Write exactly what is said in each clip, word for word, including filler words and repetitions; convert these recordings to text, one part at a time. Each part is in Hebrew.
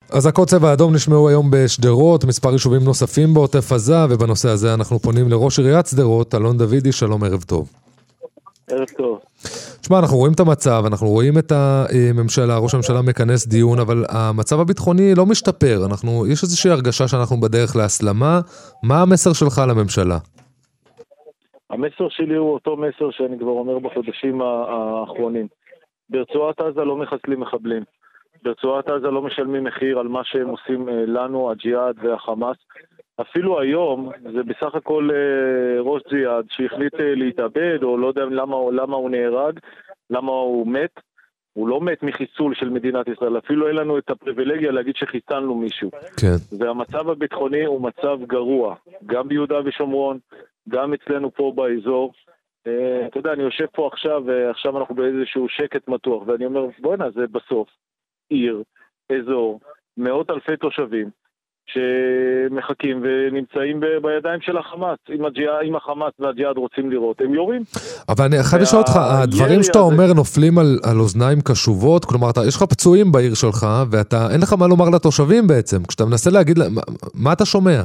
אזעקות צבע האדום נשמעו היום בשדרות, מספר יישובים נוספים בעוטף עזה, ובנושא הזה אנחנו פונים לראש עיריית שדרות, אלון דוידי. שלום, ערב טוב. ערב טוב. תשמע, אנחנו רואים את המצב, אנחנו רואים את הממשלה, ראש הממשלה מכנס דיון, אבל המצב הביטחוני לא משתפר. אנחנו, יש איזושהי הרגשה שאנחנו בדרך להסלמה. מה המסר שלך לממשלה? המסר שלי הוא אותו מסר שאני כבר אומר בחודשים האחרונים. ברצועת עזה לא מחסלים מחבלים. ברצועת עזה לא משלמים מחיר על מה שהם עושים לנו, הג'יהאד והחמאס. אפילו היום, זה בסך הכל ראש ג'יהאד שהחליט להתאבד, או לא יודע למה, למה הוא נהרג, למה הוא מת. הוא לא מת מחיסול של מדינת ישראל, אפילו אין לנו את הפריבילגיה להגיד שחיסלנו מישהו. כן. והמצב הביטחוני הוא מצב גרוע, גם ביהודה ושומרון, גם אצלנו פה באזור. אתה יודע, אני יושב פה עכשיו, ועכשיו אנחנו באיזשהו שקט מתוח, ואני אומר, בוא'נה, זה בסוף עיר, אזור, מאות אלפי תושבים, שמחכים ונמצאים ב- בידיים של החמאס. אם, הג'יהאד, אם החמאס והג'יהאד רוצים לראות, הם יורים. אבל אני חייב לשאול אותך, הדברים שאתה אומר נופלים על, על אוזניים קשובות, כלומר, אתה, יש לך פצועים בעיר שלך, ואתה, אין לך מה לומר לתושבים בעצם, כשאתה מנסה להגיד, מה, מה אתה שומע?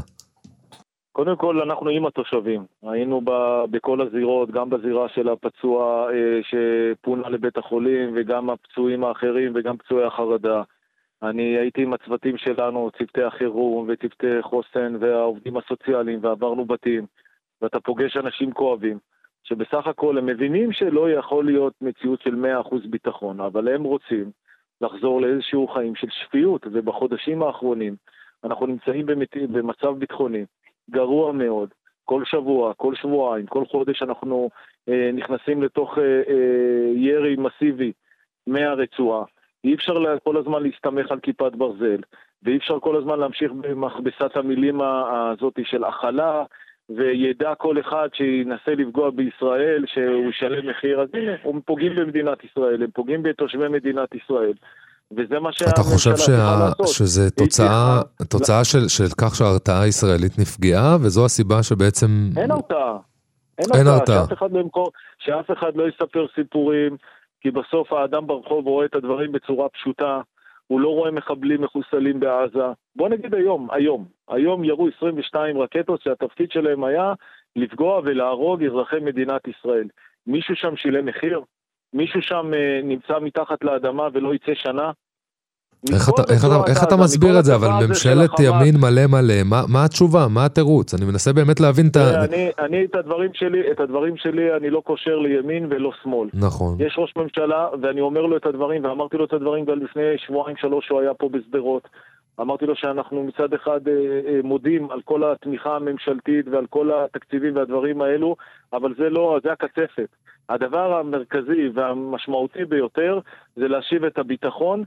קודם כל, אנחנו עם התושבים. היינו ב- בכל הזירות, גם בזירה של הפצוע אה, שפונה לבית החולים, וגם הפצועים האחרים, וגם פצועי החרדה. אני הייתי עם הצוותים שלנו, צוותי החירום וצוותי חוסן והעובדים הסוציאליים, ועברנו בתים, ואתה פוגש אנשים כואבים, שבסך הכל הם מבינים שלא יכול להיות מציאות של מאה אחוז ביטחון, אבל הם רוצים לחזור לאיזשהו חיים של שפיות, ובחודשים האחרונים אנחנו נמצאים במת- במצב ביטחוני גרוע מאוד. כל שבוע, כל שבועיים, כל חודש אנחנו אה, נכנסים לתוך אה, אה, ירי מסיבי מהרצועה. אי אפשר כל הזמן להסתמך על כיפת ברזל, ואי אפשר כל הזמן להמשיך במכבסת המילים הזאת של החלה, וידע כל אחד שינסה לפגוע בישראל, שהוא ישלם מחיר. אז הנה, הם פוגעים במדינת ישראל, הם פוגעים בתושבי מדינת ישראל. וזה מה אתה חושב שה... שזה תוצאה, תוצאה של, של כך שההרתעה הישראלית נפגעה, וזו הסיבה שבעצם... אין הרתעה. אין הרתעה. שאף אחד לא ימכור, שאף אחד לא יספר סיפורים, כי בסוף האדם ברחוב רואה את הדברים בצורה פשוטה, הוא לא רואה מחבלים מחוסלים בעזה. בוא נגיד היום, היום, היום ירו עשרים ושתיים רקטות שהתפקיד שלהם היה לפגוע ולהרוג אזרחי מדינת ישראל. מישהו שם שילם מחיר? מישהו שם אה, נמצא מתחת לאדמה ולא יצא שנה? איך אתה, איך אתה, איך אתה מסביר את זה? אבל ממשלת ימין מלא מלא, מה, מה התשובה? מה התירוץ? אני מנסה באמת להבין את ה... אני, אני את הדברים שלי, את הדברים שלי אני לא קושר לימין ולא שמאל. נכון. יש ראש ממשלה, ואני אומר לו את הדברים, ואמרתי לו את הדברים גם לפני שבועיים שלוש שהוא היה פה בסדרות. אמרתי לו שאנחנו מצד אחד אה, אה, מודים על כל התמיכה הממשלתית ועל כל התקציבים והדברים האלו, אבל זה לא, זה הקצפת. הדבר המרכזי והמשמעותי ביותר זה להשיב את הביטחון,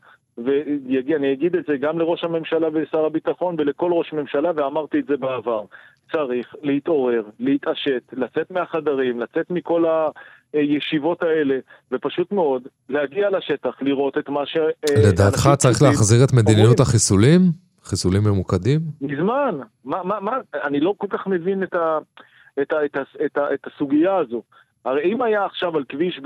ואני אגיד את זה גם לראש הממשלה ולשר הביטחון ולכל ראש ממשלה, ואמרתי את זה בעבר. צריך להתעורר, להתעשת, לצאת מהחדרים, לצאת מכל הישיבות האלה, ופשוט מאוד להגיע לשטח, לראות את מה ש... לדעתך צריך להחזיר את מדיניות החיסולים? חיסולים ממוקדים? מזמן. מה, מה, מה? אני לא כל כך מבין את, ה, את, ה, את, ה, את, ה, את הסוגיה הזו. הרי אם היה עכשיו על כביש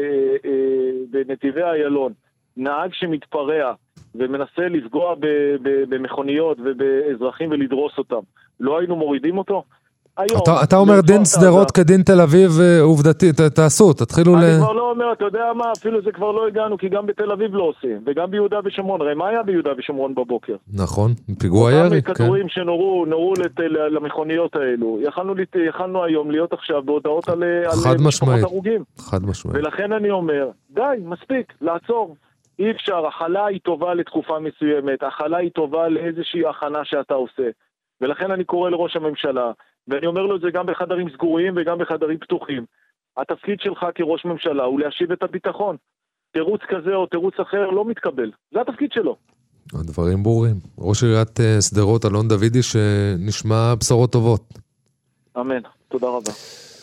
בנתיבי איילון, נהג שמתפרע ומנסה לפגוע במכוניות ובאזרחים ולדרוס אותם, לא היינו מורידים אותו? אתה, אתה אומר דין סדרות כדין תל אביב עובדתית, תעשו, תתחילו אני ל... אני כבר לא אומר, אתה יודע מה, אפילו זה כבר לא הגענו, כי גם בתל אביב לא עושים, וגם ביהודה ושומרון, הרי מה היה ביהודה ושומרון בבוקר? נכון, פיגוע ירי, כן. כדורים שנורו, נורו לת, למכוניות האלו, יכלנו, יכלנו היום להיות עכשיו בהודעות על, על משפחות הרוגים. חד משמעית. ולכן אני אומר, די, מספיק, לעצור. אי אפשר, החלה היא טובה לתקופה מסוימת, החלה היא טובה לאיזושהי הכנה שאתה עושה. ולכן אני קורא לראש הממשלה, ואני אומר לו את זה גם בחדרים סגורים וגם בחדרים פתוחים. התפקיד שלך כראש ממשלה הוא להשיב את הביטחון. תירוץ כזה או תירוץ אחר לא מתקבל. זה התפקיד שלו. הדברים ברורים. ראש עיריית שדרות אלון דוידי, שנשמע בשורות טובות. אמן. תודה רבה.